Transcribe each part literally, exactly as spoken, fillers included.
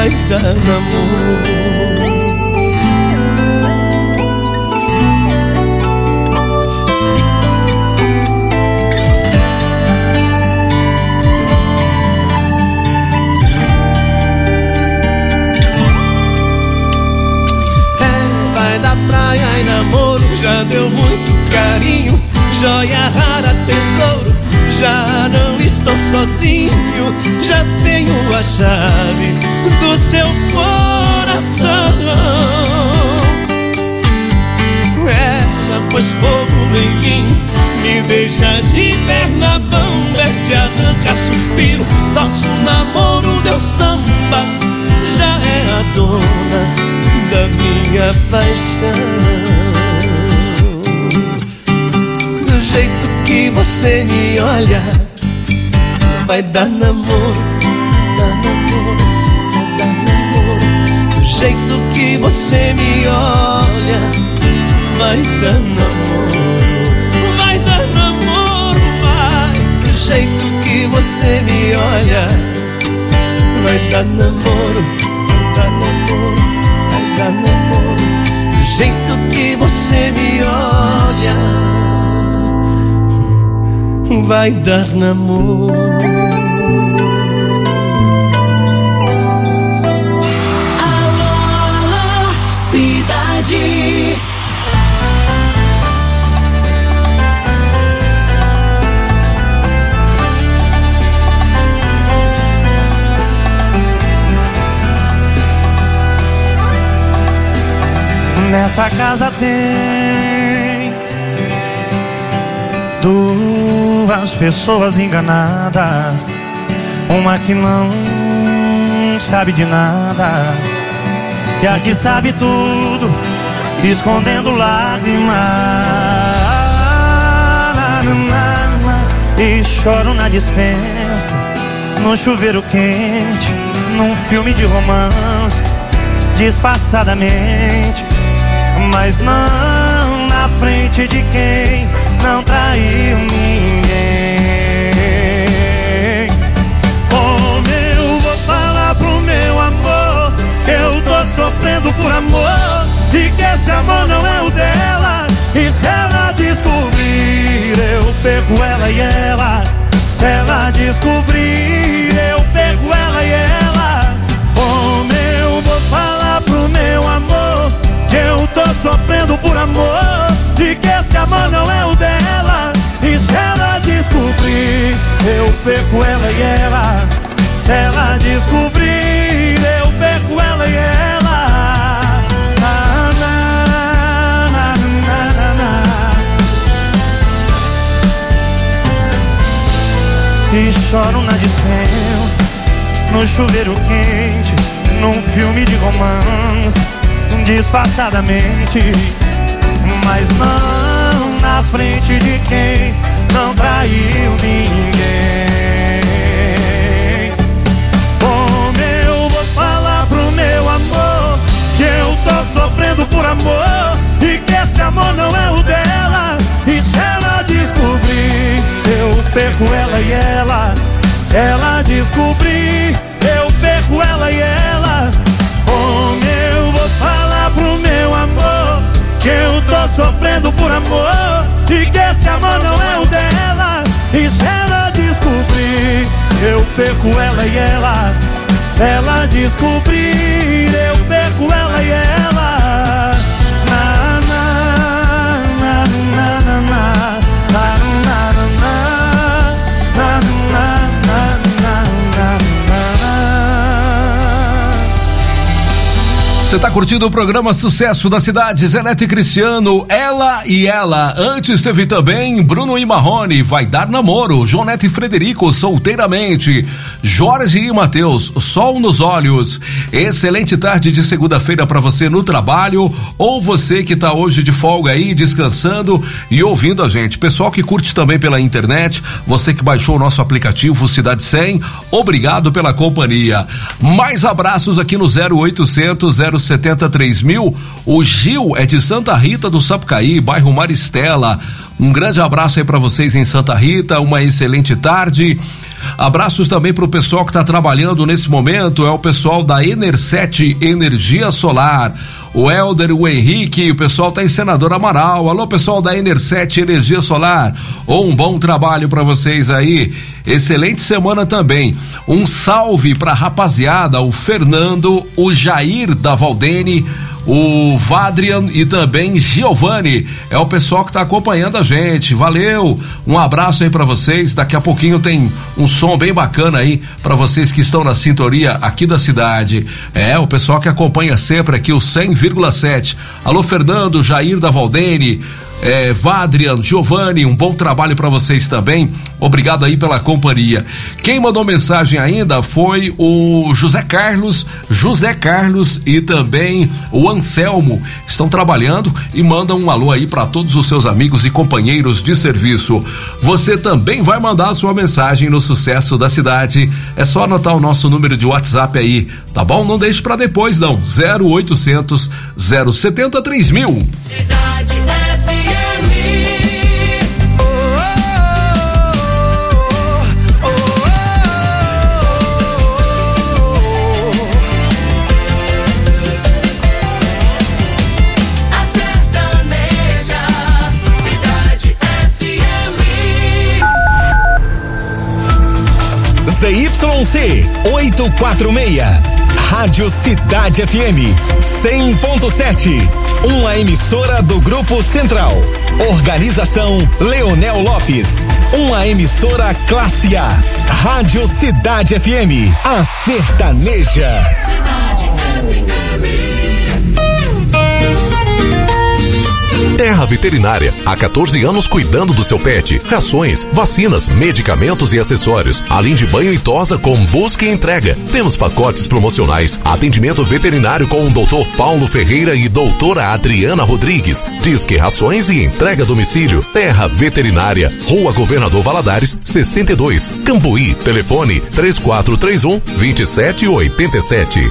vai dar namoro. É, vai dar praia e namoro, já deu muito carinho, joia rara, tesouro, já não estou sozinho, já tenho a chave do seu coração. É, já pôs fogo em mim, me deixa de perna bamba, te arranca suspiro, nosso namoro deu samba, já é a dona da minha paixão. Do jeito que você me olha, vai dar namoro, dar namoro, vai dar namoro. Do jeito que você me olha, vai dar namoro, vai dar namoro, vai. Do jeito que você me olha, vai dar namoro, vai dar namoro, vai dar namoro. Do jeito que você me olha, vai dar namoro. Alô, cidade. Nessa casa tem duas pessoas enganadas, uma que não sabe de nada e a que sabe tudo, escondendo lágrimas. E choro na despensa, no chuveiro quente, num filme de romance, disfarçadamente, mas não na frente de quem não traiu ninguém. Como eu vou falar pro meu amor que eu tô sofrendo por amor e que esse amor não é o dela? E se ela descobrir, eu pego ela e ela. Se ela descobrir, eu pego ela e ela. Como eu vou falar pro meu amor que eu tô sofrendo por amor e que esse amor não é o dela? E se ela descobrir, eu perco ela e ela. Se ela descobrir, eu perco ela e ela. Na, na, na, na, na, na. E choro na dispensa, no chuveiro quente, num filme de romance, disfarçadamente, mas não na frente de quem não traiu ninguém. Como eu vou falar pro meu amor que eu tô sofrendo por amor e que esse amor não é o dela? E se ela descobrir, eu perco ela e ela. Se ela descobrir, eu perco ela e ela. Como eu vou falar pro meu amor que eu tô sofrendo por amor e que esse amor não é o dela? E se ela descobrir, eu perco ela e ela. Se ela descobrir, eu perco ela e ela. Na, na, na, na, na, na, na, na, na, na, na, na, na. Você tá curtindo o programa Sucesso da Cidade, Zé Neto e Cristiano, Ela e Ela. Antes teve também Bruno e Marrone, Vai Dar Namoro, João Neto e Frederico, Solteiramente, Jorge e Matheus, Sol nos Olhos. Excelente tarde de segunda-feira pra você no trabalho, ou você que tá hoje de folga aí, descansando e ouvindo a gente. Pessoal que curte também pela internet, você que baixou o nosso aplicativo Cidade cem, obrigado pela companhia. Mais abraços aqui no zero oitocentos, zero setenta, três mil. O Gil é de Santa Rita do Sapucaí, bairro Maristela. Um grande abraço aí pra vocês em Santa Rita, uma excelente tarde. Abraços também para o pessoal que está trabalhando nesse momento, é o pessoal da Enerset Energia Solar, o Helder, o Henrique, o pessoal está em Senador Amaral. Alô, pessoal da Enerset Energia Solar, um bom trabalho para vocês aí, excelente semana também. Um salve para a rapaziada, o Fernando, o Jair da Valdene, o Vadrian e também Giovanni, é o pessoal que tá acompanhando a gente. Valeu, um abraço aí pra vocês. Daqui a pouquinho tem um som bem bacana aí pra vocês que estão na sintonia aqui da cidade. É, o pessoal que acompanha sempre aqui o cem vírgula sete. Alô, Fernando, Jair da Valdene, É, Vadrian, Giovanni, um bom trabalho para vocês também. Obrigado aí pela companhia. Quem mandou mensagem ainda foi o José Carlos, José Carlos e também o Anselmo. Estão trabalhando e mandam um alô aí para todos os seus amigos e companheiros de serviço. Você também vai mandar a sua mensagem no Sucesso da Cidade. É só anotar o nosso número de WhatsApp aí, tá bom? Não deixe para depois não. zero oitocentos, zero setenta, três mil. Cidade F M. Z Y C oitocentos e quarenta e seis, Rádio Cidade F M cem ponto sete, uma emissora do Grupo Central. Organização Leonel Lopes, uma emissora classe A. Rádio Cidade F M, a sertaneja. Cidade F M. Terra Veterinária, há quatorze anos cuidando do seu pet. Rações, vacinas, medicamentos e acessórios, além de banho e tosa com busca e entrega. Temos pacotes promocionais, atendimento veterinário com o doutor Paulo Ferreira e doutora Adriana Rodrigues. Disque Rações e entrega a domicílio. Terra Veterinária, Rua Governador Valadares, sessenta e dois, Cambuí. Telefone três quatro três um, dois sete oito sete.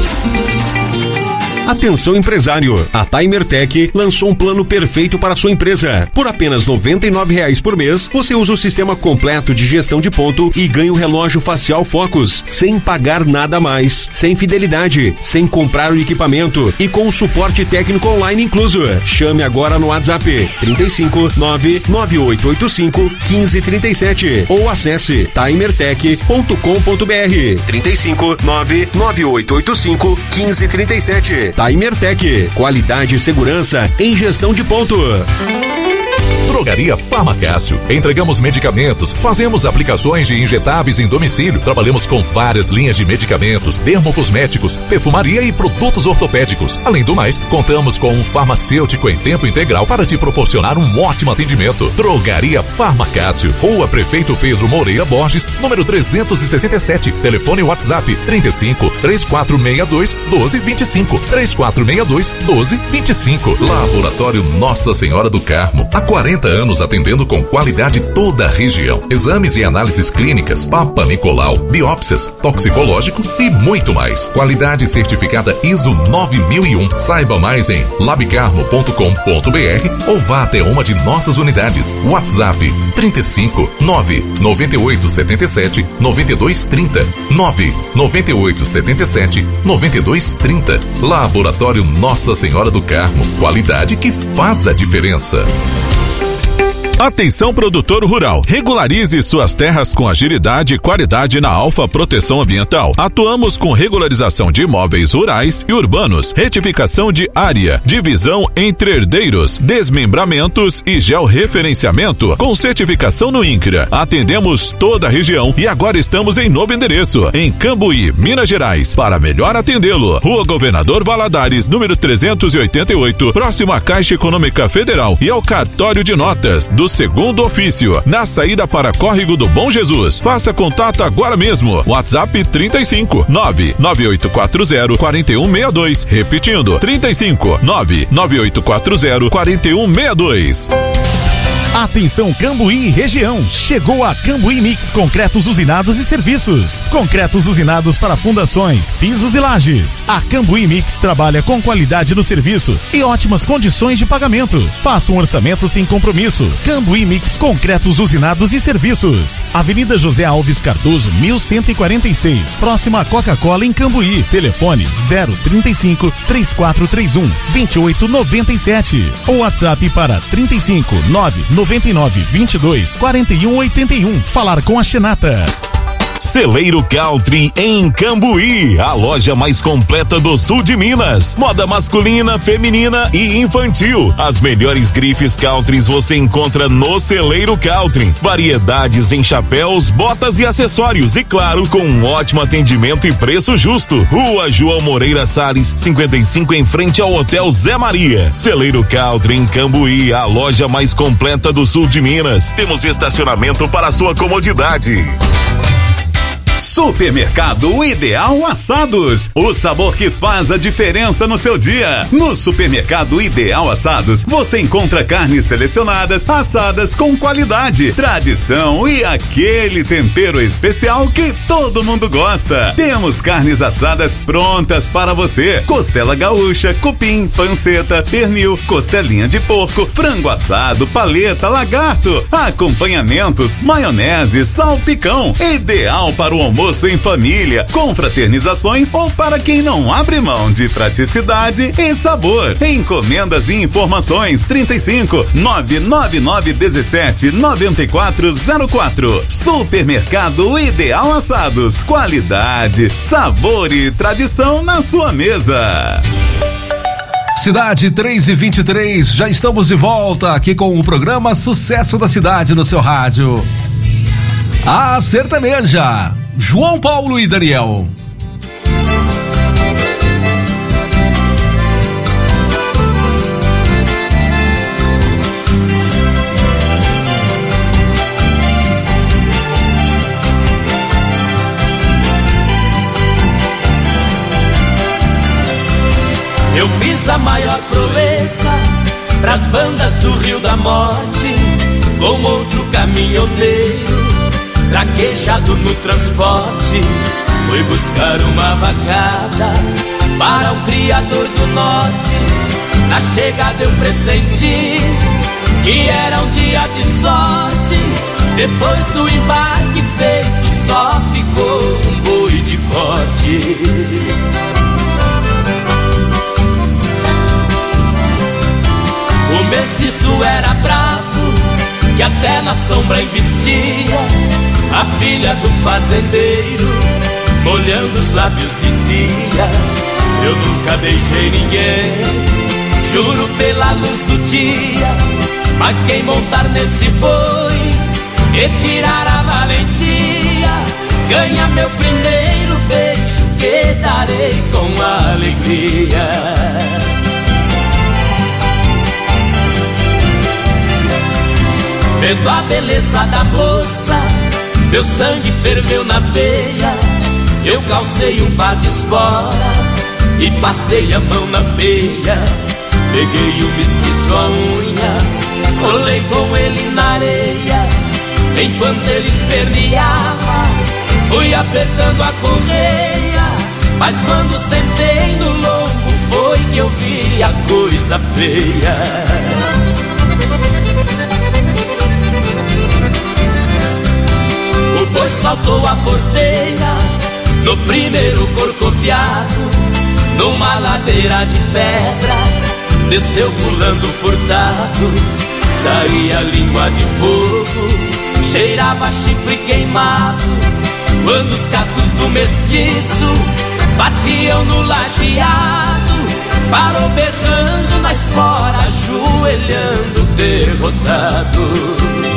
Atenção empresário, a Timertec lançou um plano perfeito para a sua empresa. Por apenas noventa e nove reais por mês, você usa o sistema completo de gestão de ponto e ganha o relógio facial Focus, sem pagar nada a mais, sem fidelidade, sem comprar o equipamento e com o suporte técnico online incluso. Chame agora no WhatsApp trinta e cinco, nove nove oito oito cinco, um cinco três sete ou acesse timertec ponto com ponto br. trinta e cinco, nove nove oito oito cinco, um cinco três sete. Timertec, qualidade e segurança em gestão de ponto. Drogaria Farmacácio. Entregamos medicamentos, fazemos aplicações de injetáveis em domicílio, trabalhamos com várias linhas de medicamentos, dermocosméticos, perfumaria e produtos ortopédicos. Além do mais, contamos com um farmacêutico em tempo integral para te proporcionar um ótimo atendimento. Drogaria Farmacácio, Rua Prefeito Pedro Moreira Borges, número trezentos e sessenta e sete. Telefone WhatsApp trinta e cinco, três quatro seis dois, doze vinte e cinco. três quatro seis dois, doze vinte e cinco. Laboratório Nossa Senhora do Carmo. Há quarenta anos atendendo com qualidade toda a região. Exames e análises clínicas, Papa Nicolau, biópsias, toxicológico e muito mais. Qualidade certificada I S O nove mil e um. Saiba mais em labcarmo ponto com ponto br ou vá até uma de nossas unidades. WhatsApp trinta e cinco, nove nove oito sete sete, nove dois três zero, nove nove oito sete sete, nove dois três zero. Laboratório Nossa Senhora do Carmo. Qualidade que faz a diferença. Atenção produtor rural, regularize suas terras com agilidade e qualidade na Alfa Proteção Ambiental. Atuamos com regularização de imóveis rurais e urbanos, retificação de área, divisão entre herdeiros, desmembramentos e georreferenciamento, com certificação no INCRA. Atendemos toda a região e agora estamos em novo endereço, em Cambuí, Minas Gerais, para melhor atendê-lo. Rua Governador Valadares, número trezentos e oitenta e oito, próximo à Caixa Econômica Federal e ao cartório de notas do segundo ofício, na saída para Córrego do Bom Jesus. Faça contato agora mesmo. WhatsApp trinta e cinco, nove nove oito quatro zero, quatro um seis dois. Repetindo, trinta e cinco, nove nove oito quatro zero, quatro um seis dois. Atenção Cambuí e região, chegou a Cambuí Mix Concretos Usinados e Serviços. Concretos usinados para fundações, pisos e lajes. A Cambuí Mix trabalha com qualidade no serviço e ótimas condições de pagamento. Faça um orçamento sem compromisso. Cambuí Mix Concretos Usinados e Serviços. Avenida José Alves Cardoso, mil cento e quarenta e seis, próxima a Coca-Cola em Cambuí. Telefone zero trinta e cinco, três quatro três um, dois oito nove sete ou WhatsApp para trinta e cinco, nove noventa e nove, vinte e dois, quarenta e um, oitenta e um. Falar com a Xenata. Celeiro Country em Cambuí, a loja mais completa do sul de Minas. Moda masculina, feminina e infantil. As melhores grifes countries você encontra no Celeiro Country. Variedades em chapéus, botas e acessórios e claro, com um ótimo atendimento e preço justo. Rua João Moreira Salles, cinquenta e cinco, em frente ao Hotel Zé Maria. Celeiro Country em Cambuí, a loja mais completa do sul de Minas. Temos estacionamento para a sua comodidade. Supermercado Ideal Assados, o sabor que faz a diferença no seu dia. No Supermercado Ideal Assados, você encontra carnes selecionadas, assadas com qualidade, tradição e aquele tempero especial que todo mundo gosta. Temos carnes assadas prontas para você: costela gaúcha, cupim, panceta, pernil, costelinha de porco, frango assado, paleta, lagarto, acompanhamentos, maionese, salpicão. Ideal para o almoço em família, com fraternizações ou para quem não abre mão de praticidade e sabor. Encomendas e informações trinta e cinco, nove nove nove dezessete, noventa e quatro zero quatro. Supermercado Ideal Assados, qualidade, sabor e tradição na sua mesa. Cidade três e vinte e três, já estamos de volta aqui com o programa Sucesso da Cidade no seu rádio. A sertaneja, João Paulo e Daniel. Eu fiz a maior proeza pras bandas do Rio da Morte, com outro caminhoneiro traquejado no transporte. Fui buscar uma vacada para o Criador do Norte. Na chegada eu pressenti que era um dia de sorte. Depois do embarque feito, só ficou um boi de corte. O mestiço era bravo, que até na sombra investia. A filha do fazendeiro, molhando os lábios, dizia: eu nunca beijei ninguém, juro pela luz do dia. Mas quem montar nesse boi e tirar a valentia, ganha meu primeiro beijo, que darei com alegria. Vendo a beleza da moça, meu sangue ferveu na veia. Eu calcei um par de espora e passei a mão na peia. Peguei o mestiço à unha, rolei com ele na areia. Enquanto ele esperneava, fui apertando a correia. Mas quando sentei no lombo, foi que eu vi a coisa feia. O boi saltou a porteira no primeiro corcoviado, numa ladeira de pedras, desceu pulando furtado. Saía língua de fogo, cheirava chifre queimado, quando os cascos do mestiço batiam no lajeado. Parou berrando na espora, ajoelhando derrotado.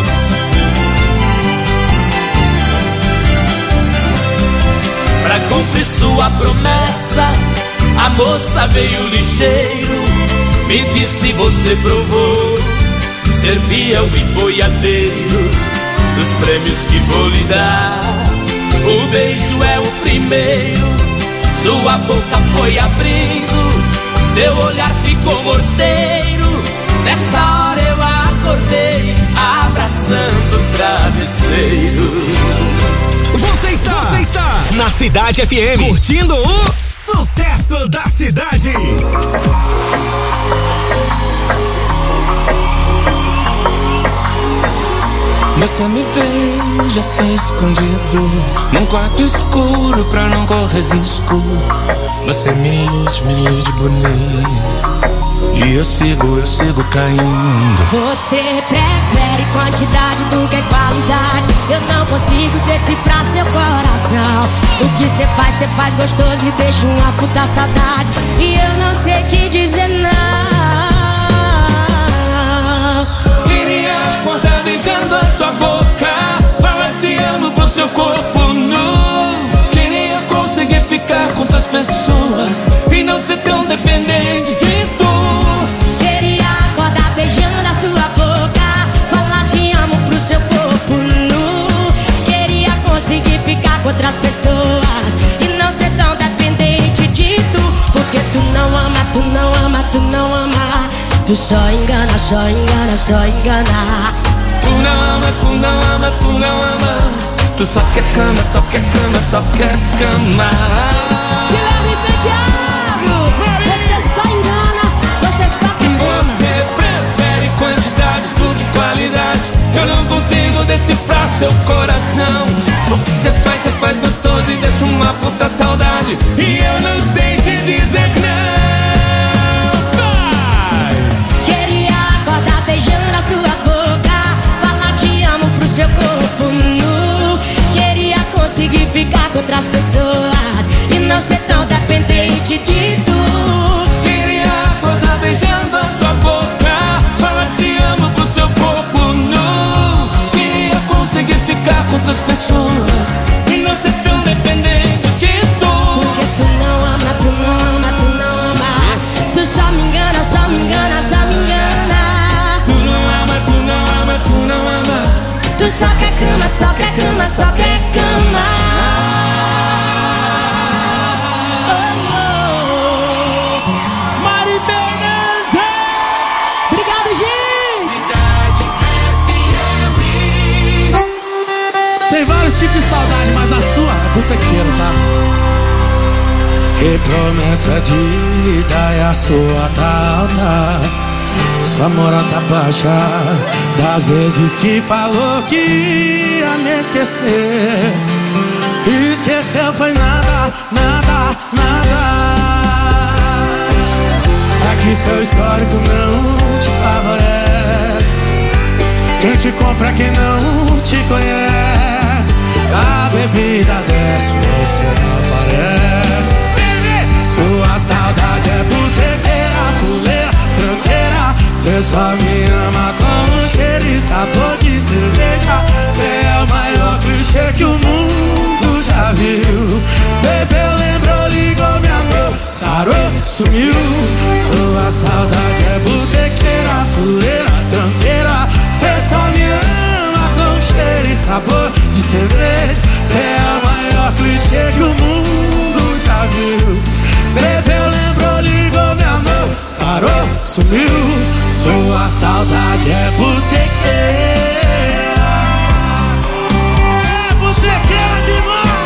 Pra cumprir sua promessa, a moça veio lixeiro, me disse: você provou ser peão e boiadeiro, dos prêmios que vou lhe dar, o beijo é o primeiro. Sua boca foi abrindo, seu olhar ficou morteiro. Nessa hora eu acordei abraçando o travesseiro. Você está, você está na Cidade F M, curtindo o sucesso da cidade. Você me beija só escondido num quarto escuro pra não correr risco. Você me ilude, me ilude bonito, e eu sigo, eu sigo caindo. Você prefere quantidade do que qualidade. Eu não consigo decifrar seu coração. O que cê faz, cê faz gostoso e deixa uma puta saudade. E eu não sei te dizer não. Queria acordar beijando a sua boca, falar te amo pro seu corpo nu. Queria conseguir ficar com outras pessoas e não ser tão dependente de tu. Queria acordar beijando a sua boca, falar te amo pro seu corpo nu. Queria conseguir ficar com outras pessoas e não ser tão dependente de tu. Porque tu não ama, tu não ama, tu não ama. Tu só engana, só engana, só engana. Tu não ama, tu não ama, tu não ama. Tu só quer cama, só quer cama, só quer cama. Guilherme Santiago, você só engana, você só quer cama. Você prefere quantidades do que qualidade. Eu não consigo decifrar seu coração. O que cê faz, cê faz gostoso e deixa uma puta saudade. E eu não sei te dizer não. Beijando a sua boca, falar te amo pro seu corpo nu. Queria conseguir ficar com outras pessoas e não ser tão dependente de tu. Queria acordar beijando a sua boca, falar te amo pro seu corpo nu. Queria conseguir ficar com outras pessoas e não ser tão dependente de tu. Porque tu não ama, tu não ama, tu não ama. Tu só me engana, só me engana, só me engana. Tu não ama, tu só quer cama, só quer cama, só quer cama. Oh, oh. Mari Fernandes. Obrigado, gente. Cidade F M. Tem vários tipos de saudade, mas a sua é botequeira, tá? Que promessa de vida é a sua tal, sua moral tá baixa das vezes que falou que ia me esquecer. Esqueceu foi nada, nada, nada. É que seu histórico não te favorece. Quem te compra é quem não te conhece. A bebida desce, você não aparece. Sua saudade é botequeira, fuleira, tranqueira. Cê só me ama com um cheiro e sabor de cerveja. Cê é o maior clichê que o mundo já viu. Bebeu, lembrou, ligou, me amou, sarou, sumiu. Sua saudade é botequeira, fuleira, tranqueira. Cê só me ama com um cheiro e sabor de cerveja. Cê é o maior clichê que o mundo já viu. Bebeu, lembrou, ligou, me amou, sarou, sumiu. Sua saudade é botequeira. É botequeira demais.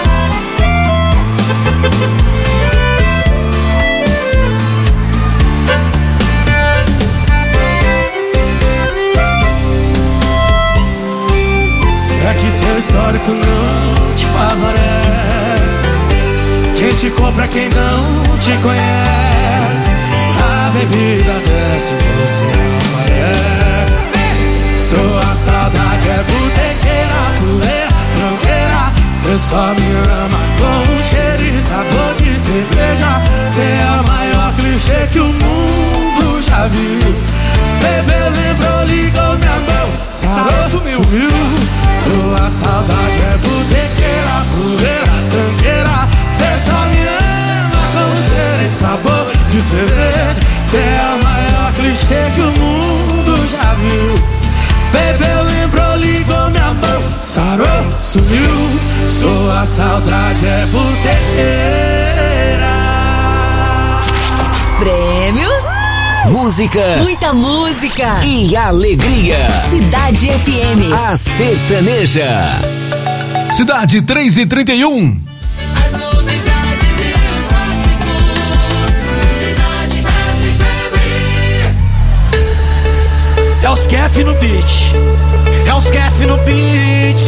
É que seu histórico não te favorece. Quem te compra é quem não te conhece. A bebida desce, você não aparece. Sua saudade é botequeira, fuleira, tranqueira. Cê só me ama com um cheiro e sabor de cerveja. Cê é o maior clichê que o mundo já viu. Bebeu, lembrou, ligou, me amou, sarou, sumiu. sumiu. Sua saudade é botequeira, fuleira, tranqueira. Cê só me ama com cheiro e sabor de cerveja. Cê é o maior clichê que o mundo já viu. Bebeu, lembrou, ligou, me amou, sarou, sumiu. Sua saudade é botequeira. Prêmios Música, muita música e alegria. Cidade F M, a sertaneja. Cidade três e trinta e um. As novidades e os clássicos. Cidade F M. É os Kef no beat. É os Kef no beat.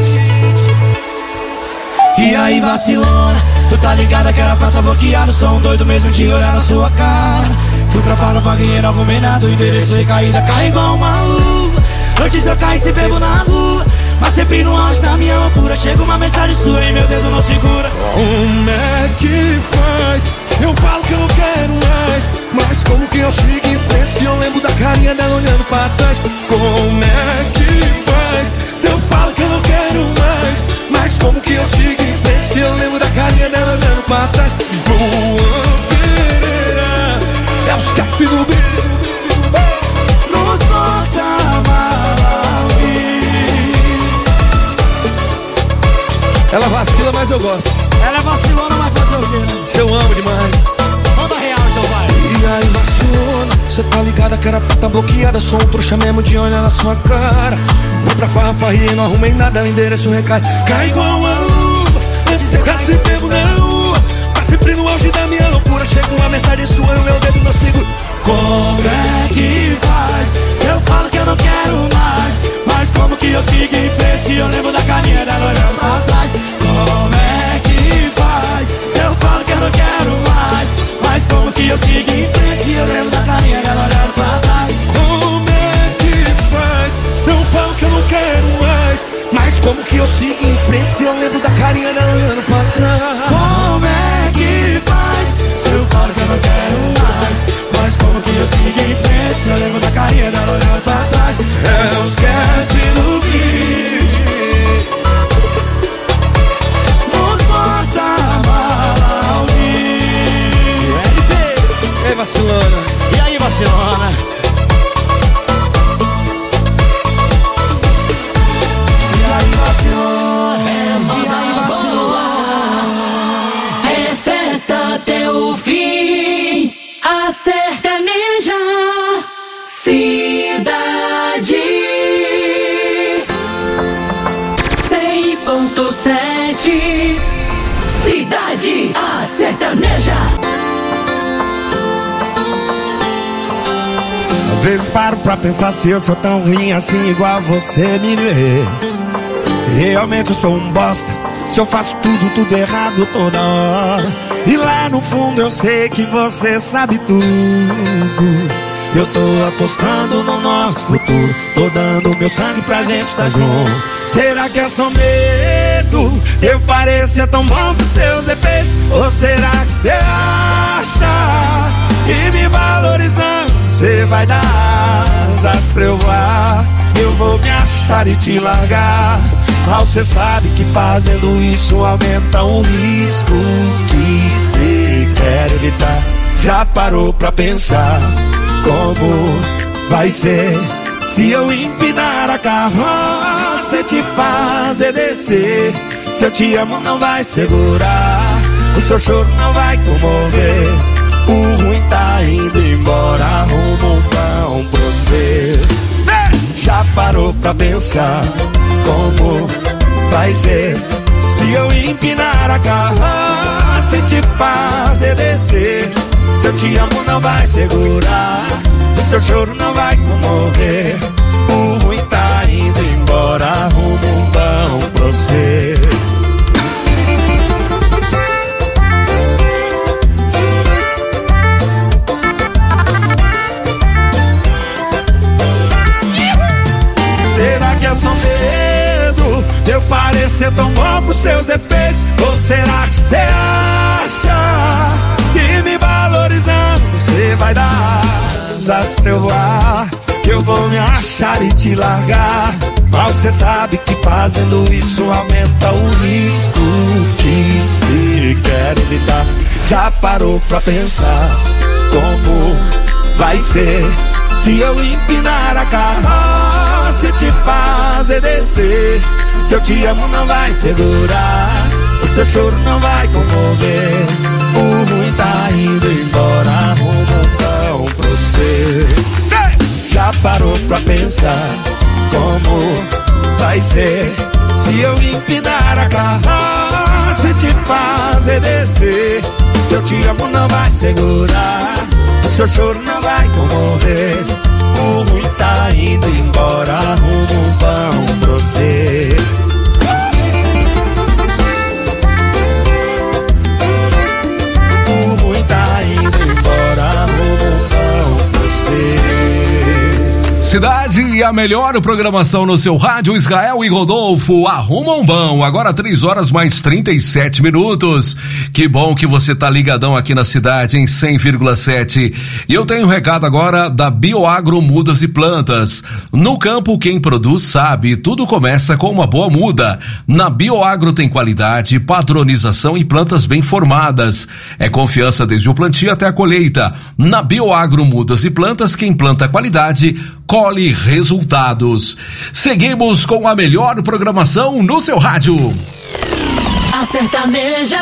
E aí vacilona, tu tá ligada que era pra tá bloqueado. Sou um doido mesmo de olhar na sua cara. Fui pra fala, paguei não arrumei nada. O endereço recaída, cai igual uma luva. Antes eu caí se bebo na rua, mas sempre no auge da minha loucura. Chega uma mensagem sua e meu dedo não segura. Como é que faz? Se eu falo que eu não quero mais, mas como que eu sigo em frente se eu lembro da carinha dela olhando pra trás? Como é que faz? Se eu falo que eu não quero mais, mas como que eu sigo em frente se eu lembro da carinha dela olhando pra trás? Luan Pereira, é os Kef no beat. Nos Ela vacila, mas eu gosto. Ela é vacilona, mas fazer o quê, né? Se eu amo demais. Manda real então, vai. E aí vacilona, cê tá ligada que era pra tá bloqueada. Sou um trouxa mesmo de olhar na sua cara. Fui pra farra, farrinha, não arrumei nada. O endereço recai, cai igual a luva. Antes eu quase bebo na rua, mas sempre no auge da minha loucura. Chega uma mensagem sua e o meu dedo não segura. Como é que faz? Se eu falo que eu não quero mais, mas como que eu sigo em frente se eu lembro da carinha dela olhando pra trás? Como é que faz? Se eu falo que eu não quero mais, mas como que eu sigo em frente se eu lembro da carinha dela olhando pra trás? Como é que faz? Se eu falo que eu não quero mais, mas como que eu sigo em frente se eu lembro da carinha dela olhando pra trás? Como é que faz? Se eu falo que eu não quero mais, mas como que eu sigo em frente se eu lembro da carinha dela olhando pra trás? É os Kef no beat. Nos porta-mala ao vivo. L P, ei vacilona. E aí vacilona? E aí vacilona? É moda boa, é festa até o fim. A sertaneja Cidade cem ponto sete. Cidade, a sertaneja. Às vezes paro pra pensar se eu sou tão ruim assim igual você me vê. Se realmente eu sou um bosta, se eu faço tudo, tudo errado toda hora. E lá no fundo eu sei que você sabe tudo. Eu tô apostando no nosso futuro, tô dando meu sangue pra gente estar junto. Será que é só medo? Eu parecia tão bom pros seus defeitos. Ou será que você acha que me valorizando você vai dar asas pra eu voar? Eu vou me achar e te largar, mas você sabe que fazendo isso aumenta o risco que você quer evitar. Já parou pra pensar como vai ser se eu empinar a carroça e te fazer descer? Se eu te amo não vai segurar, o seu choro não vai comover. O ruim tá indo embora, arruma um pão pra você. Já parou pra pensar como vai ser se eu empinar a carroça e te fazer descer? Se eu te amo não vai segurar, o seu choro não vai comover. O ruim tá indo embora, arruma um pão pra você. Será que é só medo de eu parecer tão bom pros seus defeitos? Ou será que você acha que me valorizando você vai dar asas pra eu voar? Que eu vou me achar e te largar, mas você sabe que fazendo isso aumenta o risco que se quer evitar. Já parou pra pensar como vai ser se eu empinar a carroça e te fazer descer? Se eu te amo não vai segurar, o seu choro não vai comover. O ruim tá indo embora, arruma um pão pra você. pensar como vai ser se eu empinar a carroça e te fazer descer. Seu te amo não vai segurar, o seu choro não vai comover. O ruim tá indo embora, arruma um pão pra você. O ruim tá indo embora, arruma um pão pra você. Cidade e a melhor programação no seu rádio. Israel e Rodolfo arrumam um bom. Agora três horas mais trinta e sete minutos. Que bom que você tá ligadão aqui na cidade em cem vírgula sete. E eu tenho um recado agora da Bioagro Mudas e Plantas. No campo quem produz sabe, tudo começa com uma boa muda. Na Bioagro tem qualidade, padronização e plantas bem formadas. É confiança desde o plantio até a colheita. Na Bioagro Mudas e Plantas quem planta qualidade colhe resultados. Seguimos com a melhor programação no seu rádio. A sertaneja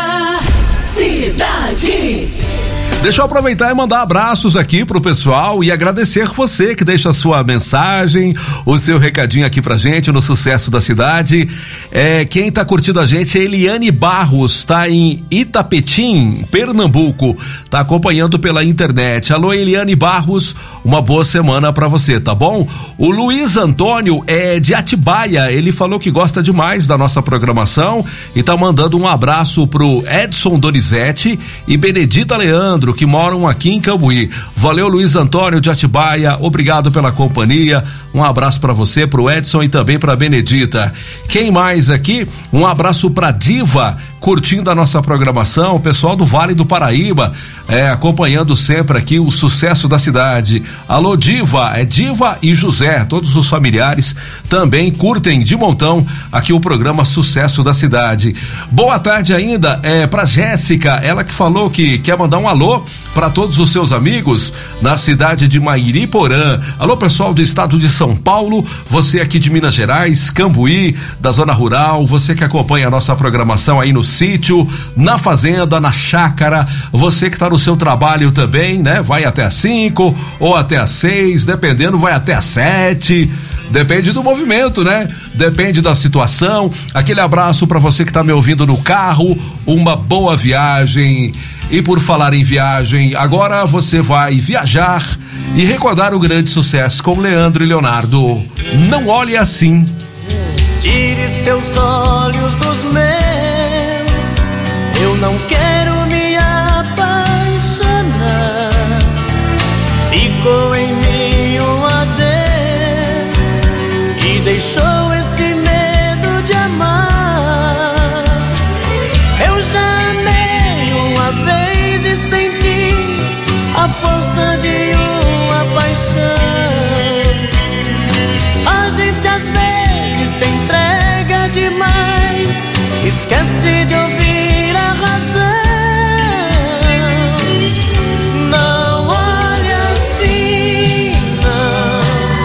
cidade. Deixa eu aproveitar e mandar abraços aqui pro pessoal e agradecer você que deixa a sua mensagem, o seu recadinho aqui pra gente no Sucesso da Cidade. É, quem tá curtindo a gente é Eliane Barros, tá em Itapetim, Pernambuco, tá acompanhando pela internet. Alô, Eliane Barros, uma boa semana pra você, tá bom? O Luiz Antônio é de Atibaia, ele falou que gosta demais da nossa programação e tá mandando um abraço pro Edson Donizete e Benedita Leandro, que moram aqui em Cambuí. Valeu, Luiz Antônio de Atibaia, obrigado pela companhia, um abraço para você, pro Edson e também pra Benedita. Quem mais aqui? Um abraço pra Diva, curtindo a nossa programação, o pessoal do Vale do Paraíba, é, acompanhando sempre aqui o Sucesso da Cidade. Alô, Diva, é Diva e José, todos os familiares também curtem de montão aqui o programa Sucesso da Cidade. Boa tarde ainda, é pra Jéssica, ela que falou que quer mandar um alô para todos os seus amigos na cidade de Mairiporã. Alô, pessoal do estado de São Paulo, você aqui de Minas Gerais, Cambuí, da zona rural, você que acompanha a nossa programação aí no sítio, na fazenda, na chácara, você que tá no seu trabalho também, né? Vai até às cinco ou até às seis, dependendo, vai até às sete. Depende do movimento, né? Depende da situação. Aquele abraço para você que tá me ouvindo no carro, uma boa viagem. E por falar em viagem, agora você vai viajar e recordar o grande sucesso com Leandro e Leonardo. Não olhe assim. Tire seus olhos dos meus, eu não quero me apaixonar. Ficou em mim um adeus e deixou esse medo de amar. Eu já amei uma vez e senti a força de uma paixão. A gente às vezes se entrega demais, esquece de ouvir a razão. Não olhe assim, não.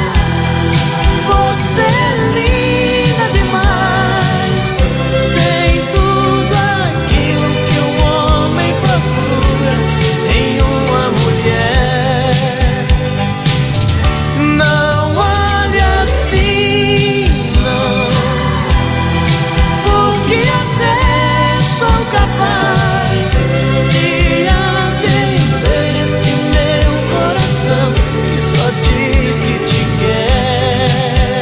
Você é linda demais, tem tudo aquilo que um homem procura em uma mulher. Não olhe assim, não, porque até sou capaz de atender esse meu coração que só diz que te quer.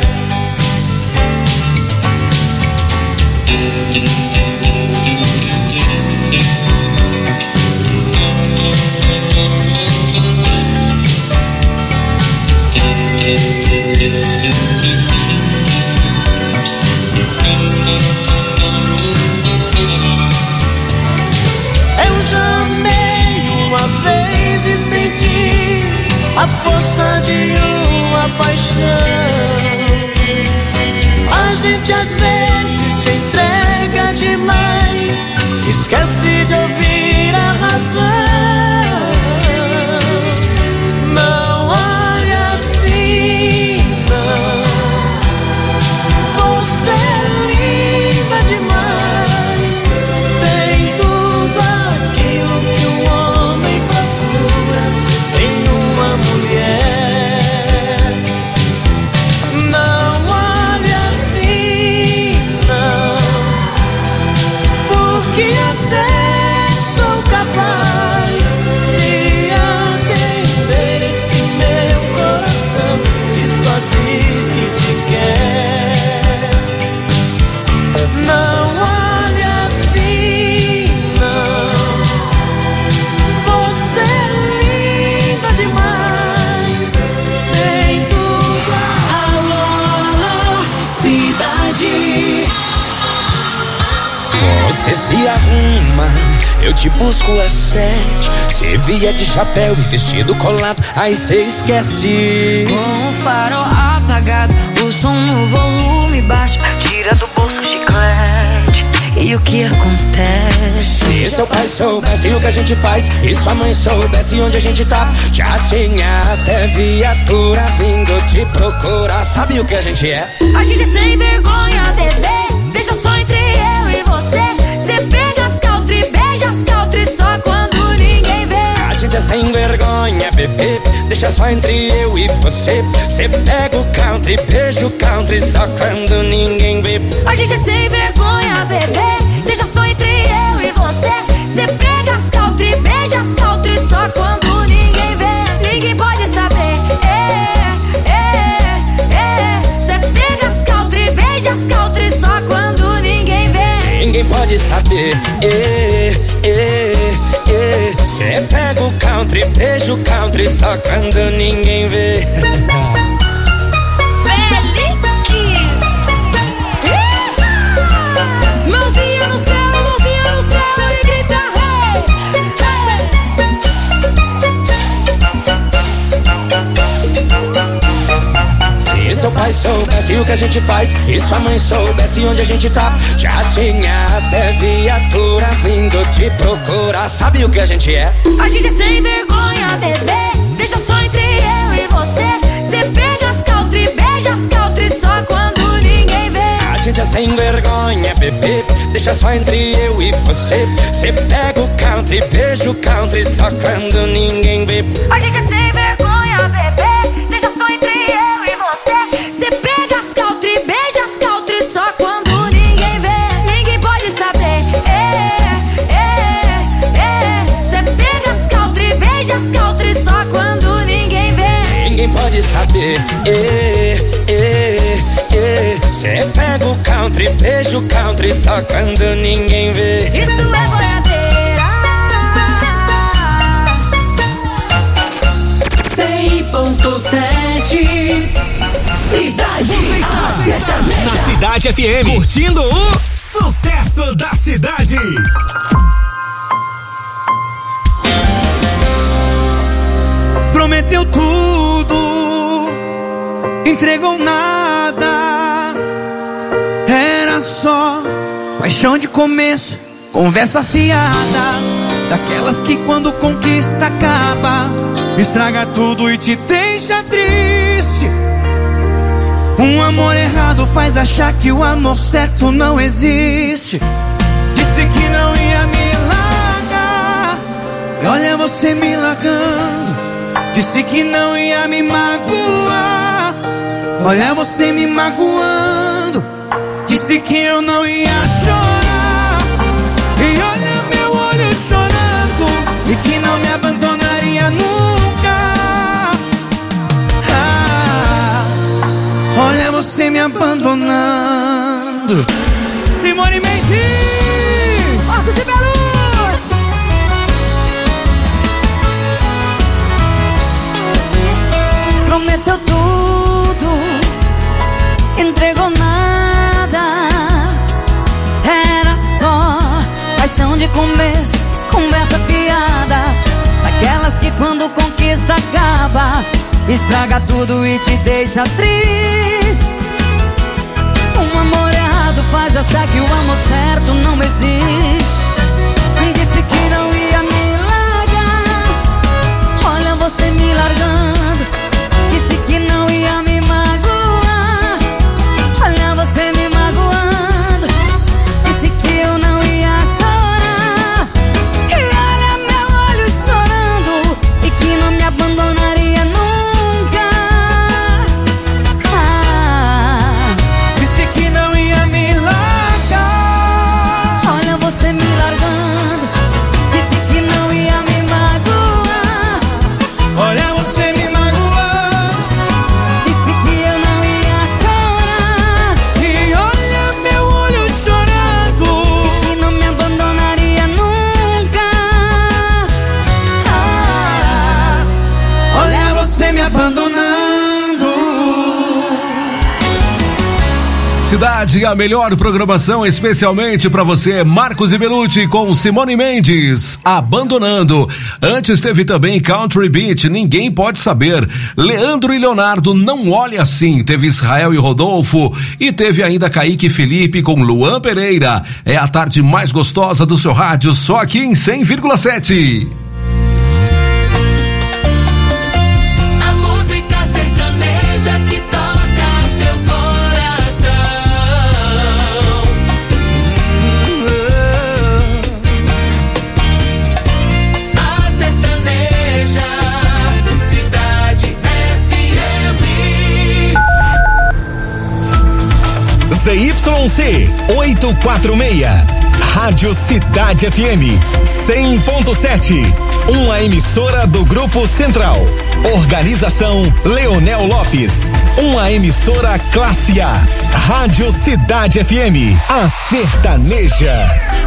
Eu já amei uma vez e senti a força de uma paixão. A gente às vezes se entrega demais, esquece de ouvir a razão. Não olhe assim, não. Você é linda demais, tem tudo aquilo que um homem procura em uma mulher. Cê se arruma, eu te busco às sete. Cê vier de chapéu e vestido colado, aí cê esquece. Com o farol apagado, o som no volume baixo, tira do bolso o chiclete. E o que acontece? Se seu pai soubesse o que a gente faz e sua mãe soubesse onde a gente tá, já tinha até viatura vindo te procurar. Sabe o que a gente é? A gente é sem vergonha, bebê. Deixa só entre eu e você. Cê pega as country, beija as country só quando ninguém vê. A gente é sem vergonha, bebê. Deixa só entre eu e você. Cê pega o country, beija o country só quando ninguém vê. A gente é sem vergonha, bebê. Deixa só entre eu e você. Cê pega as country, beija as country só quando ninguém vê. Ninguém pode saber. É, é, é. Cê pega as country, beija as country só quando ninguém vê. Ninguém pode saber. É, é, é. Cê pega o country, beija o country só quando ninguém vê. Mãozinha no céu, mãozinha no céu e grita hey, hey. Se seu pai soubesse o que a gente faz e sua mãe soubesse onde a gente tá, já tinha até viatura vindo te procurar. Sabe o que a gente é? A gente é sem vergonha, bebê. Deixa só entre eu e você. Cê pega as country, beija as country só quando ninguém vê. A gente é sem vergonha, bebê. Deixa só entre eu e você. Cê pega o country, beija o country só quando ninguém vê. A gente é sem vergonha, bebê. Deixa só entre eu e você. Cê pega as country, beija as country só quando ninguém vê. Ninguém pode saber. É, é, é. Cê pega as country, beija as country só quando ninguém vê. Ninguém pode saber. É, é, é. Cê pega o country, beija o country só quando ninguém vê. Isso é boiadeira. cem ponto sete Cidade. Você está sertaneja na Cidade F M, curtindo o sucesso da cidade. Prometeu tudo, entregou nada. Era só paixão de começo, conversa fiada, daquelas que quando conquista acaba, estraga tudo e te deixa triste. Um amor errado faz achar que o amor certo não existe. Disse que não ia me largar, e olha você me largando. Disse que não ia me magoar, olha você me magoando. Disse que eu não ia chorar, e olha meu olho chorando. E que não me abandonaria nunca. Ah, olha você me abandonando. Simone Mendes, Marcos e Belucci. Prometeu tudo, entregou nada. Era só paixão de começo, conversa piada, daquelas que quando conquista acaba, estraga tudo e te deixa triste. Um amor errado faz achar que o amor certo não existe. Disse que não ia me largar, olha você me largando. Disse que não ia me magoar, olha você me magoando. Disse que eu não ia chorar, e olha meu olho chorando. E que não me abandonaria nunca. Ah, disse que não ia me largar, olha você me largando. Disse que não ia me magoar, olha você me magoando. disse que eu não ia chorar, E olha meu olho chorando. que não me abandonaria nunca. Ah, olha você me abandonando. cidade, a melhor programação especialmente para você, Marcos e Belucci com Simone Mendes, Abandonando. Antes teve também Country Beat, Ninguém Pode Saber. Leandro e Leonardo, Não Olhe Assim. Teve Israel e Rodolfo e teve ainda Kaique e Felipe com Luan Pereira. É a tarde mais gostosa do seu rádio, só aqui em cem vírgula sete. Z Y C oitocentos e quarenta e seis, Rádio Cidade F M cem ponto sete, uma emissora do Grupo Central. Organização Leonel Lopes, uma emissora classe A. Rádio Cidade F M, a sertaneja.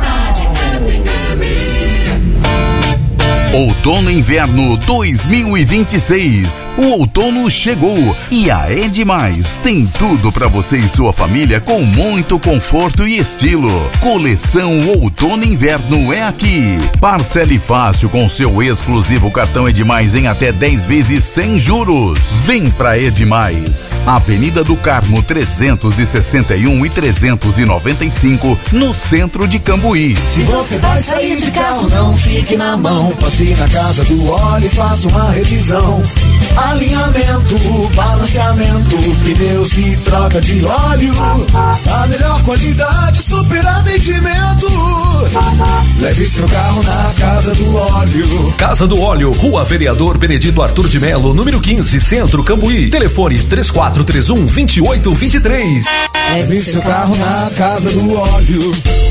Outono e Inverno dois mil e vinte e seis. O outono chegou e a É Demais tem tudo para você e sua família com muito conforto e estilo. Coleção Outono e Inverno é aqui. Parcele fácil com seu exclusivo cartão É Demais em até dez vezes sem juros. Vem pra É Demais. Avenida do Carmo trezentos e sessenta e um e trezentos e noventa e cinco, no centro de Cambuí. Se você vai sair de carro, não fique na mão. Passe na casa do óleo e faça uma revisão. Alinhamento, balanceamento, pneus e troca de óleo. A melhor qualidade, super atendimento. Leve seu carro na Casa do Óleo. Casa do Óleo, Rua Vereador Benedito Arthur de Melo, número quinze, Centro, Cambuí. Telefone três quatro três um, dois oito dois três. Leve seu carro na Casa do Óleo.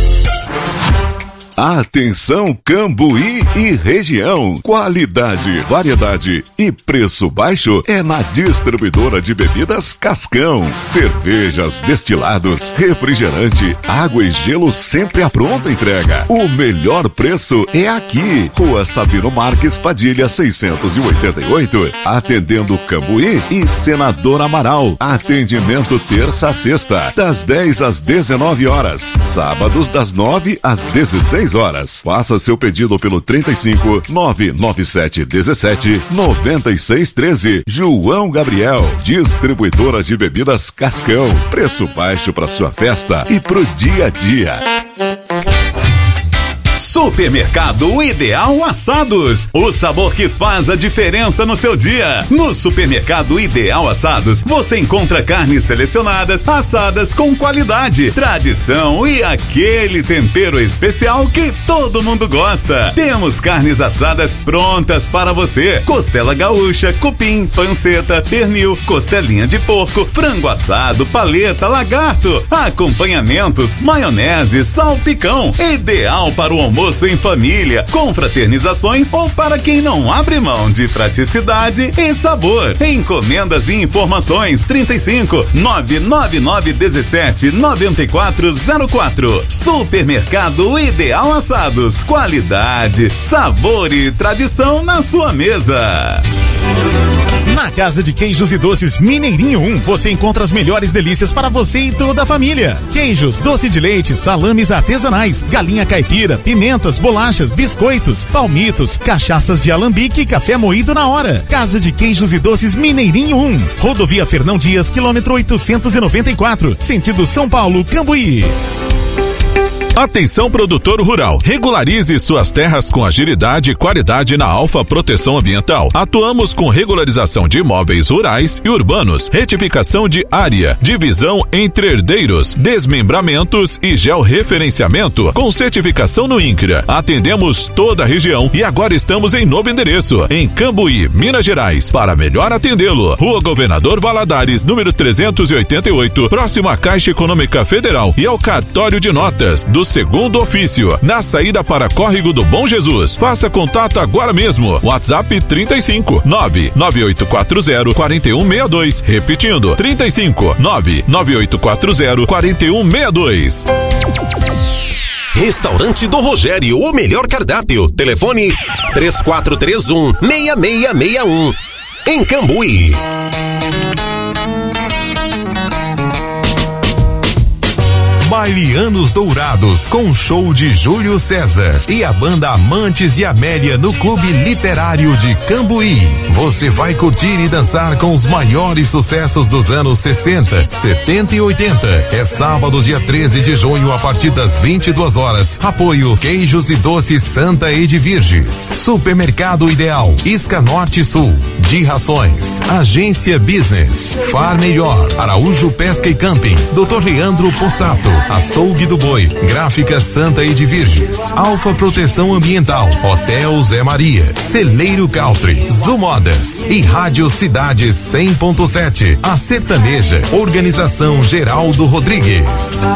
Atenção Cambuí e região, qualidade, variedade e preço baixo é na distribuidora de bebidas Cascão. Cervejas, destilados, refrigerante, água e gelo sempre à pronta entrega. O melhor preço é aqui, Rua Sabino Marques Padilha seiscentos e oitenta e oito, atendendo Cambuí e Senador Amaral. Atendimento terça a sexta, das dez às dezenove horas, sábados das nove às dezesseis horas. Faça seu pedido pelo trinta e cinco, nove nove sete dezessete, noventa e seis treze. João Gabriel, distribuidora de bebidas Cascão. Preço baixo para sua festa e pro dia a dia. Supermercado Ideal Assados, o sabor que faz a diferença no seu dia. No Supermercado Ideal Assados, você encontra carnes selecionadas, assadas com qualidade, tradição e aquele tempero especial que todo mundo gosta. Temos carnes assadas prontas para você: costela gaúcha, cupim, panceta, pernil, costelinha de porco, frango assado, paleta, lagarto, acompanhamentos, maionese, salpicão. Ideal para o almoço em família, confraternizações ou para quem não abre mão de praticidade e sabor. Encomendas e informações trinta e cinco, nove nove nove dezessete, noventa e quatro zero quatro. Supermercado Ideal Assados, qualidade, sabor e tradição na sua mesa. Na Casa de Queijos e Doces Mineirinho um, você encontra as melhores delícias para você e toda a família. Queijos, doce de leite, salames artesanais, galinha caipira, pimentas, bolachas, biscoitos, palmitos, cachaças de alambique e café moído na hora. Casa de Queijos e Doces Mineirinho um, Rodovia Fernão Dias, quilômetro oitocentos e noventa e quatro, sentido São Paulo, Cambuí. Atenção produtor rural, regularize suas terras com agilidade e qualidade na Alfa Proteção Ambiental. Atuamos com regularização de imóveis rurais e urbanos, retificação de área, divisão entre herdeiros, desmembramentos e georreferenciamento com certificação no INCRA. Atendemos toda a região e agora estamos em novo endereço, em Cambuí, Minas Gerais. Para melhor atendê-lo, Rua Governador Valadares, número trezentos e oitenta e oito, próximo à Caixa Econômica Federal e ao cartório de notas do segundo ofício, na saída para Córrego do Bom Jesus. Faça contato agora mesmo. WhatsApp trinta e cinco, nove nove oito quatro zero, quatro um seis dois. Repetindo, trinta e cinco, nove nove oito quatro zero, quatro um seis dois. Restaurante do Rogério, o melhor cardápio. Telefone três quatro três um, seis seis seis um. Em Cambuí. Bailianos Dourados com show de Júlio César e a banda Amantes de Amélia no Clube Literário de Cambuí. Você vai curtir e dançar com os maiores sucessos dos anos sessenta, setenta e oitenta. É sábado, dia treze de junho, a partir das vinte e duas horas. Apoio Queijos e Doces Santa Edvirges, Supermercado Ideal, Isca Norte e Sul, de Rações, Agência Business, Far Melhor, Araújo Pesca e Camping, doutor Leandro Possato, Açougue do Boi, Gráfica Santa Edvirges, Alfa Proteção Ambiental, Hotel Zé Maria, Celeiro Country, Zumodas e Rádio Cidade cem ponto sete. A Sertaneja, Organização Geraldo Rodrigues.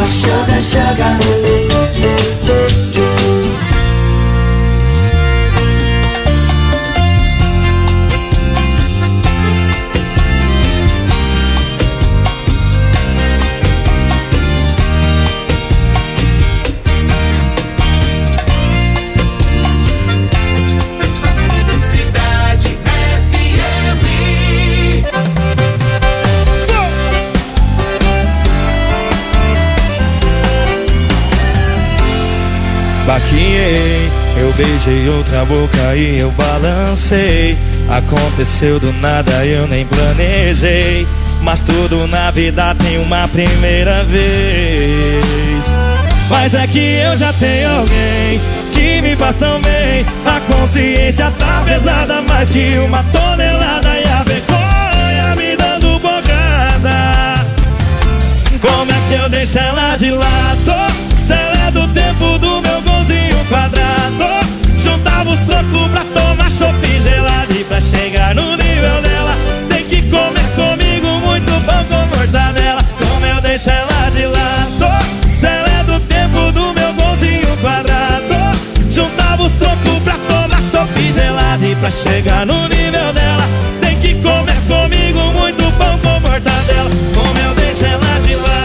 Baquinhei, eu beijei outra boca e eu balancei. Aconteceu do nada, eu nem planejei. Mas tudo na vida tem uma primeira vez. Mas é que eu já tenho alguém que me faz tão bem. A consciência tá pesada, mais que uma tonelada. E a vergonha me dando bocada. Como é que eu deixo ela de lado? Se ela é do tempo do meu golzinho quadrado. Juntava os trocos pra tomar chopp gelado. E pra chegar no nível dela, tem que comer comigo muito pão com mortadela. Como eu deixo ela de lado? Se ela é do tempo do meu golzinho quadrado. Juntava os trocos pra tomar chopp gelado. E pra chegar no nível dela, tem que comer comigo muito pão com mortadela. Como eu deixo ela de lado?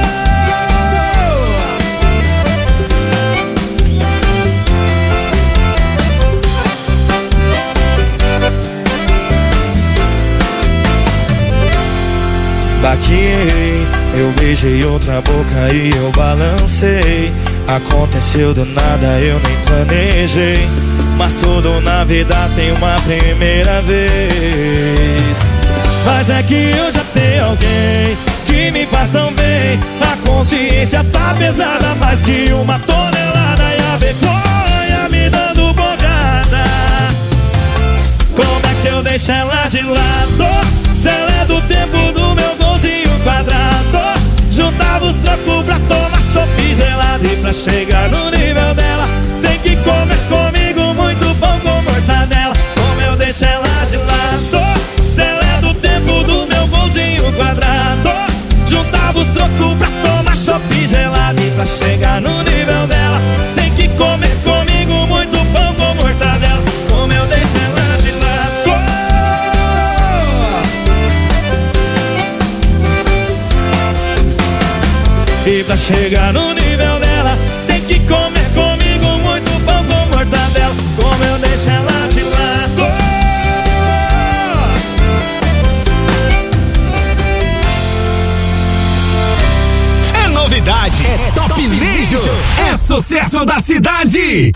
Baquinhei, eu beijei outra boca e eu balancei. Aconteceu do nada, eu nem planejei. Mas tudo na vida tem uma primeira vez. Mas é que eu já tenho alguém que me faz tão bem. A consciência tá pesada, mais que uma tonelada. E a vergonha me dando bocada. Como é que eu deixo ela de lado? Se ela é do tempo do meu golzinho quadrado. Juntava os trocos pra tomar chopp gelado. E pra chegar no nível dela, tem que comer comigo muito pão com mortadela. Como eu deixo ela de lado? Se ela é do tempo do meu golzinho quadrado. Juntava os trocos pra tomar chopp gelado. E pra chegar no nível dela, tem que comer comigo muito pão com mortadela. Como eu deixo ela de lado? E pra chegar no nível dela, tem que comer comigo muito pão com mortadela. Como eu deixo ela de lado? É novidade, é top lixo, é sucesso da cidade.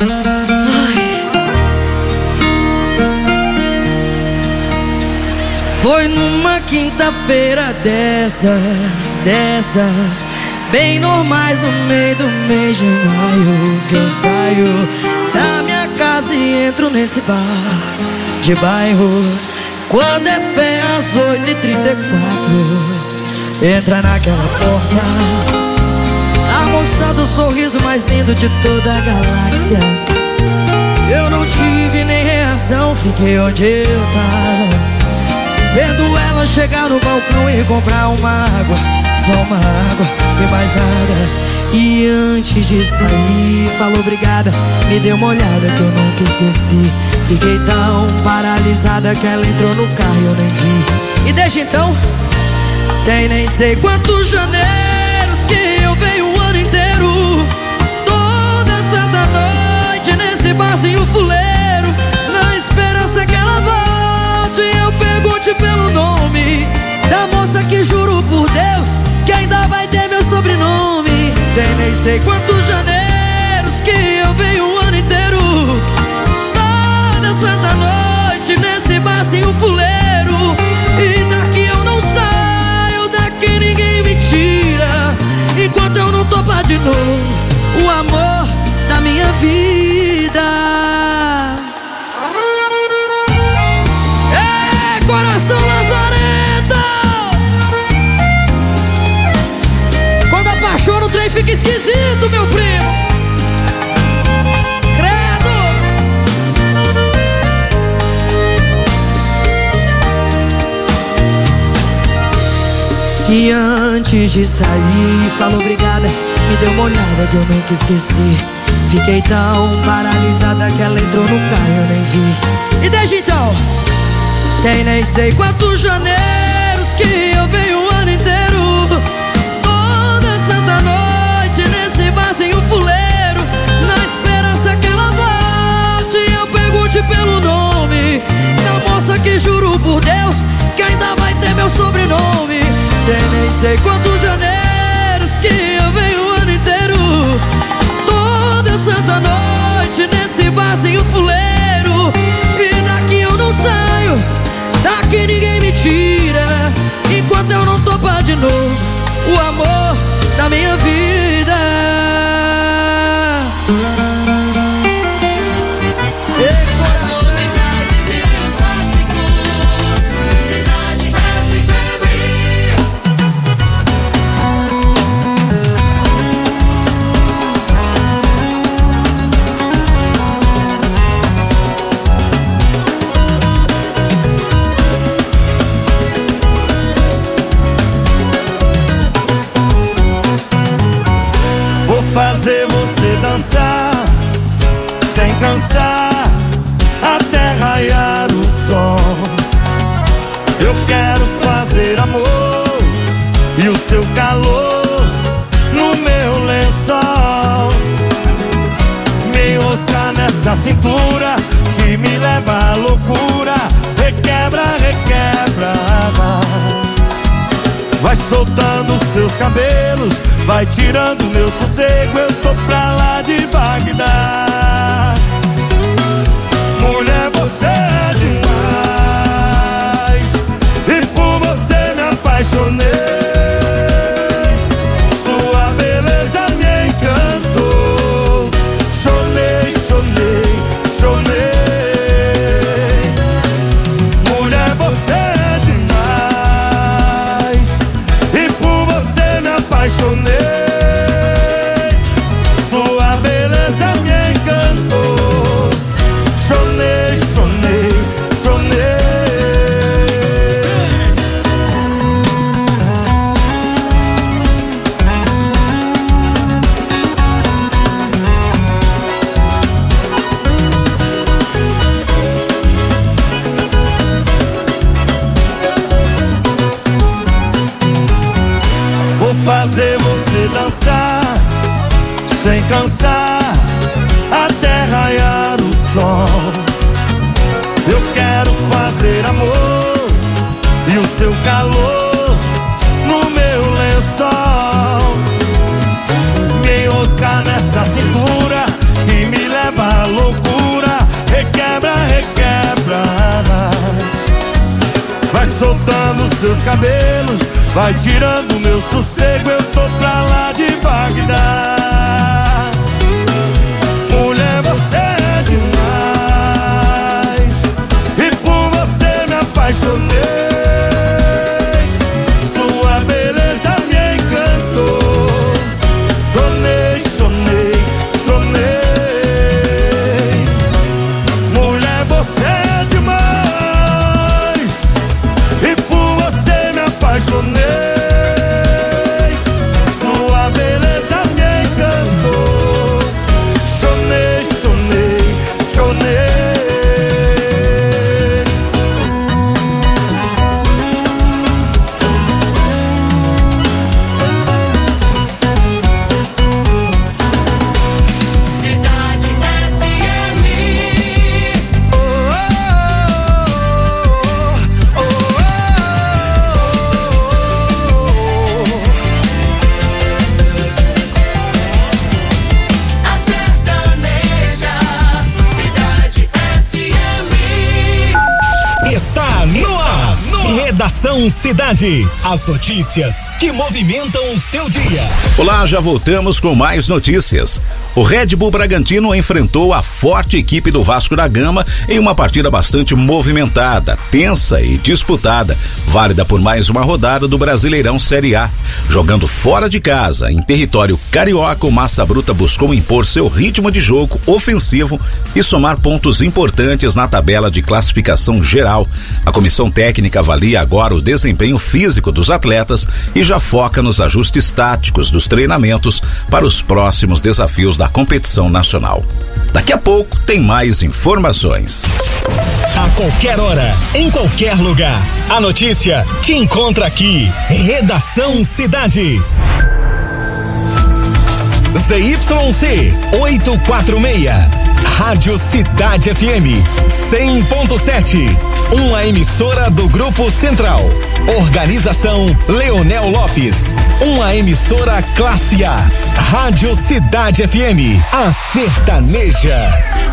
Foi numa quinta-feira dessas, dessas bem normais, no meio do mês de maio, que eu saio da minha casa e entro nesse bar de bairro. Quando é fé às oito e trinta e quatro, entra naquela porta a moça do sorriso mais lindo de toda a galáxia. Eu não tive nem reação, fiquei onde eu tava, vendo ela chegar no balcão e comprar uma água. Só uma água e mais nada. E antes de sair, falou obrigada, me deu uma olhada que eu nunca esqueci. Fiquei tão paralisada que ela entrou no carro e eu nem vi. E desde então, tem nem sei quantos janeiros que eu venho o ano inteiro. Toda santa noite nesse barzinho fuleiro, na esperança que ela volte e eu pergunte pelo nome da moça que juro por Deus que ainda vai ter meu sobrenome. nem sei quantos janeiros que eu venho o ano inteiro. Toda santa noite nesse barzinho fuleiro. E daqui eu não saio, daqui ninguém me tira, enquanto eu não topar de novo o amor da minha vida. É, coração lazarento. Quando apaixona o trem fica esquisito, meu primo. Credo. E antes de sair, falou obrigada, me deu uma olhada que eu nunca esqueci. Fiquei tão paralisada que ela entrou no carro e eu nem vi. E desde então, tem nem sei quantos janeiros que eu venho o ano inteiro. Toda santa noite nesse barzinho fuleiro, na esperança que ela volte e eu pergunte pelo nome da moça que juro por Deus que ainda vai ter meu sobrenome. Tem nem sei quantos janeiros que eu venho o ano inteiro. Toda santa noite nesse barzinho fuleiro. E daqui eu não saio, daqui ninguém me tira, enquanto eu não topar de novo o amor da minha vida. Fazer você dançar sem cansar até raiar o sol. Eu quero fazer amor e o seu calor no meu lençol. Me enroscar nessa cintura que me leva à loucura. Requebra, requebra, vai soltando seus cabelos, vai tirando meu sossego, eu tô pra lá de Bagdá. Mulher, você é demais e por você me apaixonei. Sua beleza me encantou. Chonei, chonei, chonei. Mulher, você é demais e por você me apaixonei. Sua beleza me encantou. Chonei, chonei, chonei. Vou fazer você dançar sem cansar até raiar o sol. Eu quero fazer amor e o seu calor no meu lençol. Me enroscar nessa cintura que me leva à loucura. Requebra, requebra, vai soltando seus cabelos, vai tirando meu sossego, eu tô pra lá de Bagdá. Mulher, você é demais e por você me apaixonei. Sua beleza me encantou. Chonei, chonei, chonei. Mulher, você é demais e por você me apaixonei. Sua beleza me encantou. Chonei, chonei, chonei. Redação Cidade. As notícias que movimentam o seu dia. Olá, já voltamos com mais notícias. O Red Bull Bragantino enfrentou a forte equipe do Vasco da Gama em uma partida bastante movimentada, tensa e disputada, válida por mais uma rodada do Brasileirão Série A. Jogando fora de casa, em território carioca, o Massa Bruta buscou impor seu ritmo de jogo ofensivo e somar pontos importantes na tabela de classificação geral. A comissão técnica avalia agora o desempenho físico dos atletas e já foca nos ajustes táticos dos treinamentos para os próximos desafios da competição nacional. Daqui a pouco tem mais informações. A qualquer hora, em qualquer lugar, a notícia te encontra aqui. Redação Cidade. Z Y C oitocentos e quarenta e seis, Rádio Cidade F M cem ponto sete, uma emissora do Grupo Central. Organização Leonel Lopes, uma emissora classe A. Rádio Cidade F M, a sertaneja.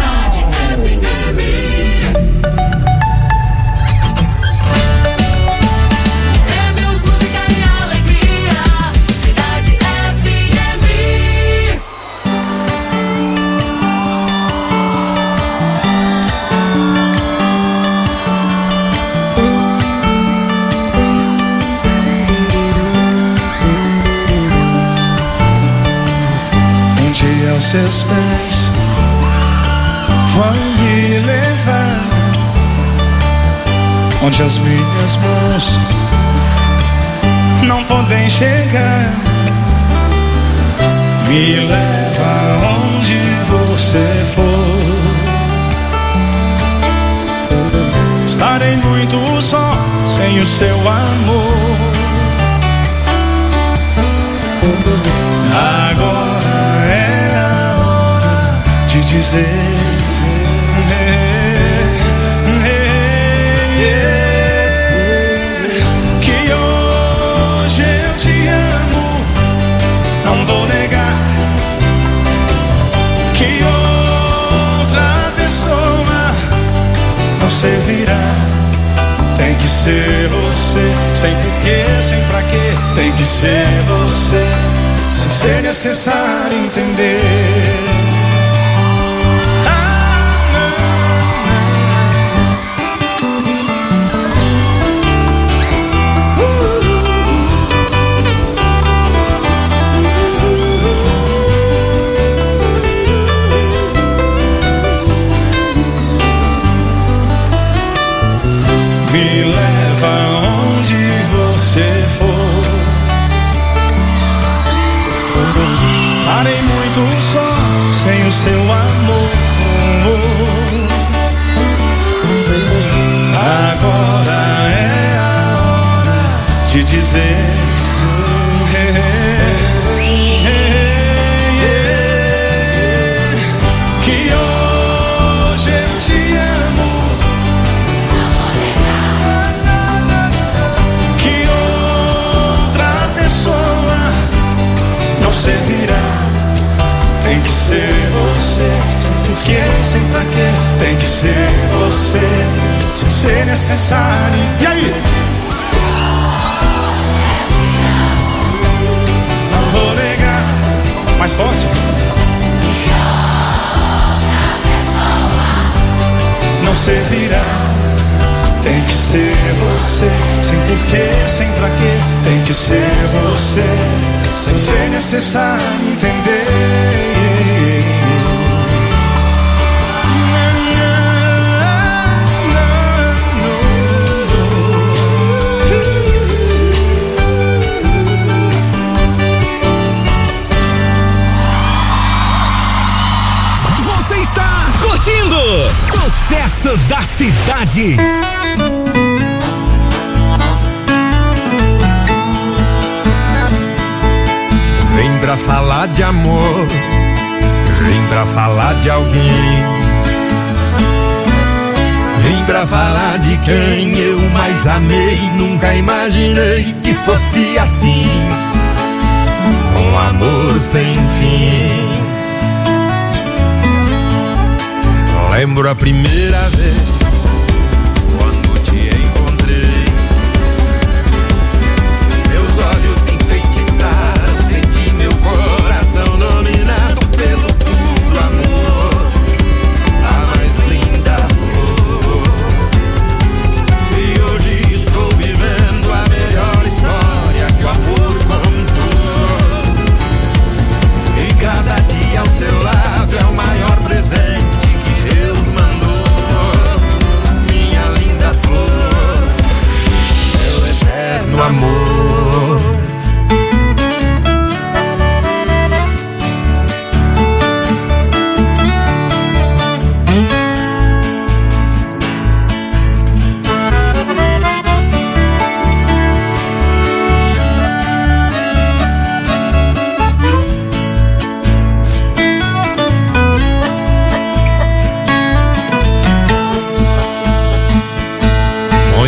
Seus pés vão me levar onde as minhas mãos não podem chegar. Me leva onde você for. Estarei muito só sem o seu amor. Agora é de dizer, dizer é, é, é, que hoje eu te amo, não vou negar que outra pessoa não servirá. Tem que ser você, sem porquê, sem pra quê. Tem que ser você, sem ser necessário entender. Me leva onde você for. Estarei muito só sem o seu amor. Agora é a hora de dizer que hoje eu te amo. Não servirá. Tem que ser você, sem porquê, sem pra quê. Tem que ser você, sem ser necessário. E aí? Não vou negar. Mais forte. Não servirá. Tem que ser você, sem porquê, sem pra quê. Tem que ser você, sem ser necessário entender. Você está curtindo Sucesso da Cidade. Vem pra falar de amor, vem pra falar de alguém, vem pra falar de quem eu mais amei. Nunca imaginei que fosse assim, um amor sem fim. Lembro a primeira vez quando te encontrei,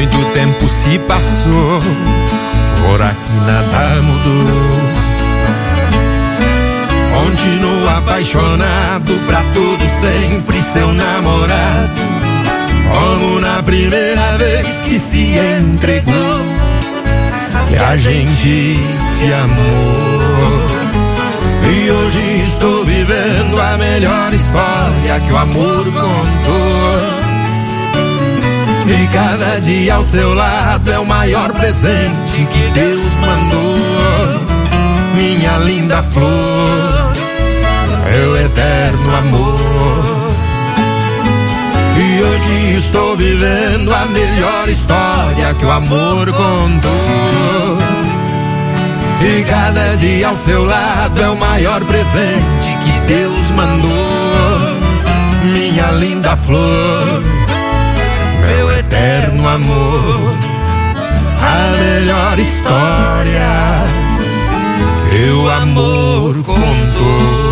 Muito tempo se passou, por aqui nada mudou. Continuo apaixonado pra todo sempre, seu namorado, como na primeira vez que se entregou, que a gente se amou. E hoje estou vivendo a melhor história que o amor contou. E cada dia ao seu lado é o maior presente que Deus mandou. Minha linda flor, meu eterno amor. E hoje estou vivendo a melhor história que o amor contou. E cada dia ao seu lado é o maior presente que Deus mandou. Minha linda flor, meu eterno amor. A melhor história que o amor contou.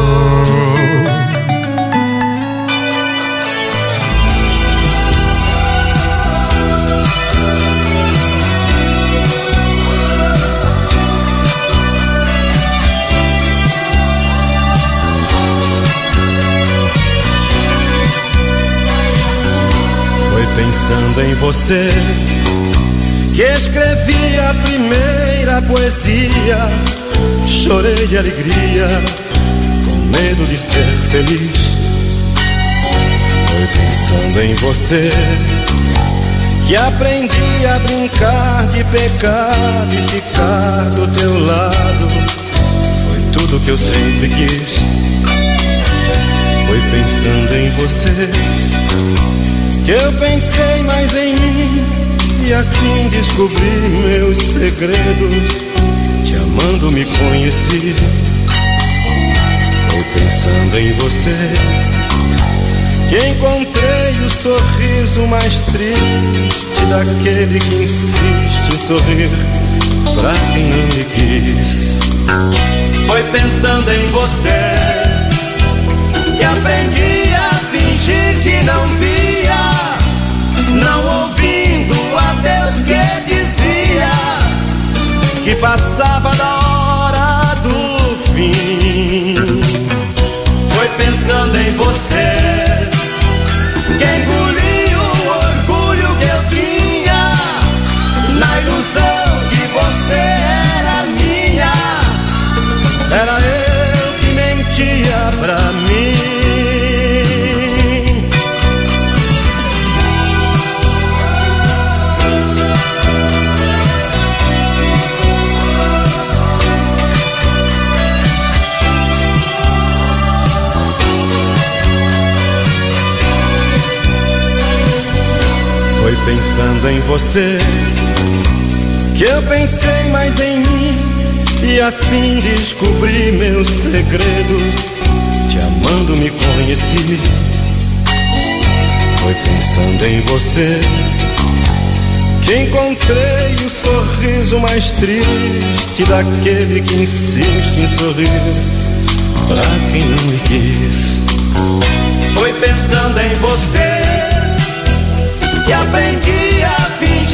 Foi pensando em você que escrevi a primeira poesia. Chorei de alegria, com medo de ser feliz. Foi pensando em você que aprendi a brincar de pecado e ficar do teu lado. Foi tudo que eu sempre quis. Foi pensando em você que eu pensei mais em mim e assim descobri meus segredos. Te amando me conheci. Foi pensando em você que encontrei o sorriso mais triste daquele que insiste em sorrir pra quem não lhe quis. Foi pensando em você que aprendi a fingir que não via, não ouvindo a Deus que dizia que passava da hora do fim. Foi pensando em você que engoli o orgulho que eu tinha, na ilusão que você era minha. Era eu que mentia pra mim. Foi pensando em você que eu pensei mais em mim e assim descobri meus segredos. Te amando me conheci. Foi pensando em você que encontrei o sorriso mais triste daquele que insiste em sorrir pra quem não me quis. Foi pensando em você que aprendi a fingir